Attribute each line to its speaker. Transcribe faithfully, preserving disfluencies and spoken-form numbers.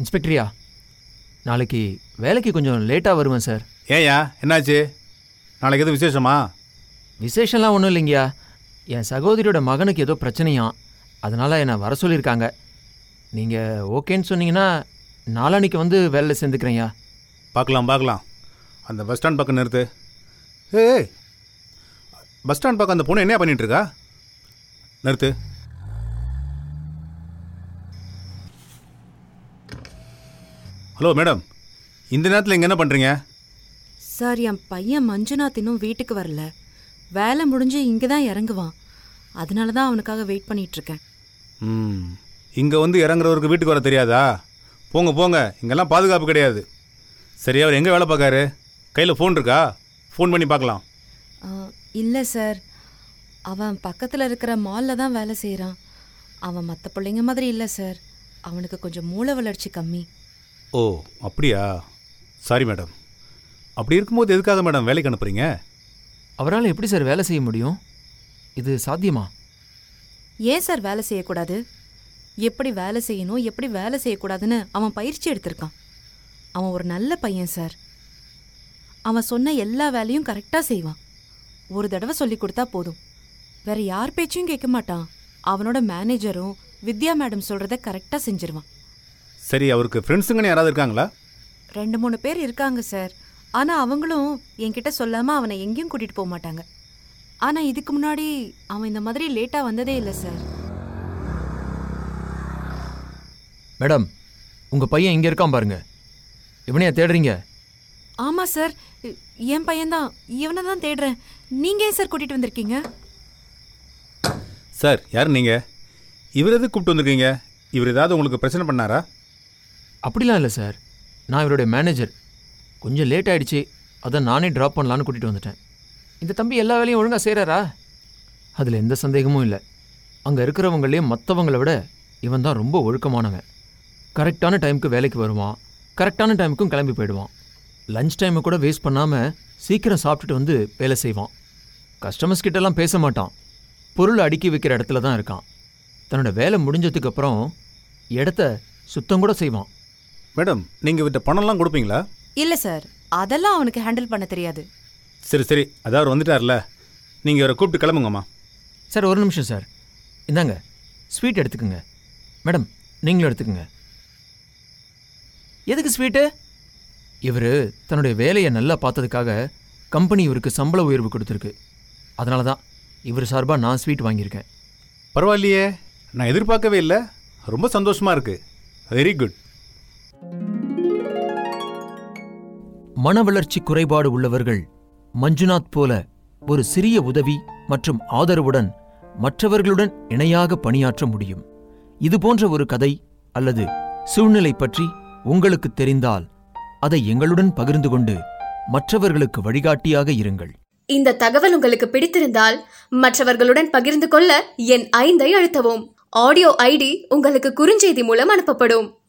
Speaker 1: இன்ஸ்பெக்டரியா, நாளைக்கு வேலைக்கு கொஞ்சம் லேட்டாக வருவேன் சார்.
Speaker 2: ஏயா, என்னாச்சு? நாளைக்கு எதுவும் விசேஷமா?
Speaker 1: விசேஷம்லாம் ஒன்றும் இல்லைங்கய்யா. என் சகோதரியோட மகனுக்கு ஏதோ பிரச்சனையாம், அதனால் என்னை வர சொல்லியிருக்காங்க. நீங்கள் ஓகேன்னு சொன்னீங்கன்னா நாளான்னைக்கு வந்து வேலையில் சேர்ந்துக்கிறேன்யா.
Speaker 2: பார்க்கலாம் பார்க்கலாம். அந்த பஸ் ஸ்டாண்ட் பக்கம் நிறுத்து. ஏய், பஸ் ஸ்டாண்ட் பக்கம் அந்த பொண்ணு என்ன பண்ணிட்டு இருக்கா? நிறுத்து. ஹலோ மேடம், இந்த நேரத்தில் இங்கே என்ன பண்ணுறீங்க?
Speaker 3: சார், என் பையன் மஞ்சுநாத் இன்னும் வீட்டுக்கு வரல. வேலை முடிஞ்சு இங்கே தான் இறங்குவான். அதனால தான் அவனுக்காக வெயிட் பண்ணிகிட்ருக்கேன்.
Speaker 2: ம், இங்கே வந்து இறங்குறவருக்கு வீட்டுக்கு வர தெரியாதா? போங்க போங்க, இங்கெல்லாம் பாதுகாப்பு கிடையாது. சரி, அவர் எங்கே வேலை பார்க்காரு? கையில் ஃபோன் இருக்கா? ஃபோன் பண்ணி பார்க்கலாம்.
Speaker 3: இல்லை சார், அவன் பக்கத்தில் இருக்கிற மாலில் தான் வேலை செய்கிறான். அவன் மற்ற பிள்ளைங்க மாதிரி இல்லை சார். அவனுக்கு கொஞ்சம் மூளை வளர்ச்சி கம்மி.
Speaker 2: ஓ, அப்படியா? Sorry madam. அப்படி இருக்கும்போது எதுக்காக மேடம் வேலைக்கு அனுப்புறீங்க?
Speaker 1: அவரால் எப்படி சார் வேலை செய்ய முடியும்? இது சாத்தியமா?
Speaker 3: ஏன் சார் வேலை செய்யக்கூடாது? எப்படி வேலை செய்யணும், எப்படி வேலை செய்யக்கூடாதுன்னு அவன் பயிற்சி எடுத்திருக்கான். அவன் ஒரு நல்ல பையன் சார். அவன் சொன்ன எல்லா வேலையும் கரெக்டாக செய்வான். ஒரு தடவை சொல்லி கொடுத்தா போதும். வேற யார் பேச்சையும் கேட்க மாட்டான். அவனோட மேனேஜரும் வித்யா மேடம் சொல்கிறத கரெக்டாக செஞ்சிருவான்.
Speaker 2: சரி, அவருக்கு ஃப்ரெண்ட்ஸுங்கன்னு யாராவது இருக்காங்களா?
Speaker 3: ரெண்டு மூணு பேர் இருக்காங்க சார். ஆனால் அவங்களும் என்கிட்ட சொல்லாமல் அவனை எங்கேயும் கூட்டிகிட்டு போக மாட்டாங்க. ஆனால் இதுக்கு முன்னாடி அவன் இந்த மாதிரி லேட்டாக வந்ததே இல்லை சார்.
Speaker 1: மேடம், உங்கள் பையன் இங்கே இருக்கான் பாருங்க. இவனையா தேடுறீங்க?
Speaker 3: ஆமாம் சார், என் பையன்தான். இவனை தான் தேடுறேன். நீங்கள் ஏன் சார் கூட்டிகிட்டு வந்திருக்கீங்க?
Speaker 2: சார், யார் நீங்கள்? இவர் எதுக்கு கூப்பிட்டு வந்திருக்கீங்க? இவர் ஏதாவது உங்களுக்கு பிரச்சனை பண்ணாரா?
Speaker 1: அப்படிலாம் இல்லை சார், நான் இவருடைய மேனேஜர். கொஞ்சம் லேட் ஆகிடுச்சு, அதான் நானே ட்ராப் பண்ணலான்னு கூட்டிகிட்டு வந்துட்டேன். இந்த தம்பி எல்லா வேலையும் ஒழுங்காக செய்கிறாரா? அதில் எந்த சந்தேகமும் இல்லை. அங்கே இருக்கிறவங்களே மற்றவங்களை விட இவன் தான் ரொம்ப ஒழுக்கமானவன். கரெக்டான டைமுக்கு வேலைக்கு வருவான், கரெக்டான டைமுக்கும் கிளம்பி போயிடுவான். லஞ்ச் டைமை கூட வேஸ்ட் பண்ணாமல் சீக்கிரம் சாப்பிட்டுட்டு வந்து வேலை செய்வான். கஸ்டமர்ஸ் கிட்டலாம் பேச மாட்டான், பொருள் அடுக்கி வைக்கிற இடத்துல தான் இருக்கான். தன்னோட வேலை முடிஞ்சதுக்கப்புறம் இடத்த சுத்தம் கூட செய்வான்.
Speaker 2: மேடம், நீங்கள் இவர்கிட்ட பணம்லாம் கொடுப்பீங்களா?
Speaker 3: இல்லை சார், அதெல்லாம் அவனுக்கு ஹேண்டில் பண்ண தெரியாது.
Speaker 2: சரி சரி, அதாவது அவர் வந்துட்டார்ல, நீங்கள் இவரை கூப்பிட்டு கிளம்புங்கம்மா.
Speaker 1: சார், ஒரு நிமிஷம் சார். இந்தாங்க ஸ்வீட் எடுத்துக்குங்க. மேடம், நீங்களும் எடுத்துக்குங்க. எதுக்கு ஸ்வீட்டு? இவர் தன்னுடைய வேலையை நல்லா பார்த்ததுக்காக கம்பெனி இவருக்கு சம்பள உயர்வு கொடுத்துருக்கு. அதனால தான் இவர் சார்பாக நான் ஸ்வீட் வாங்கியிருக்கேன்.
Speaker 2: பரவாயில்லையே, நான் எதிர்பார்க்கவே இல்லை. ரொம்ப சந்தோஷமாக இருக்கு. Very good.
Speaker 1: மன வளர்ச்சி குறைபாடு உள்ளவர்கள் மஞ்சுநாத் போல ஒரு சிறிய உதவி மற்றும் ஆதரவுடன் மற்றவர்களுடன் இணையாக பணியாற்ற முடியும். இதுபோன்ற ஒரு கதை அல்லது சூழ்நிலை பற்றி உங்களுக்கு தெரிந்தால் அதை எங்களுடன் பகிர்ந்து கொண்டு மற்றவர்களுக்கு வழிகாட்டியாக இருங்கள்.
Speaker 4: இந்த தகவல் உங்களுக்கு பிடித்திருந்தால் மற்றவர்களுடன் பகிர்ந்து கொள்ள என் ஐந்தை அழுத்தவும். ஆடியோ ஐடி உங்களுக்கு குறுஞ்செய்தி மூலம் அனுப்பப்படும்.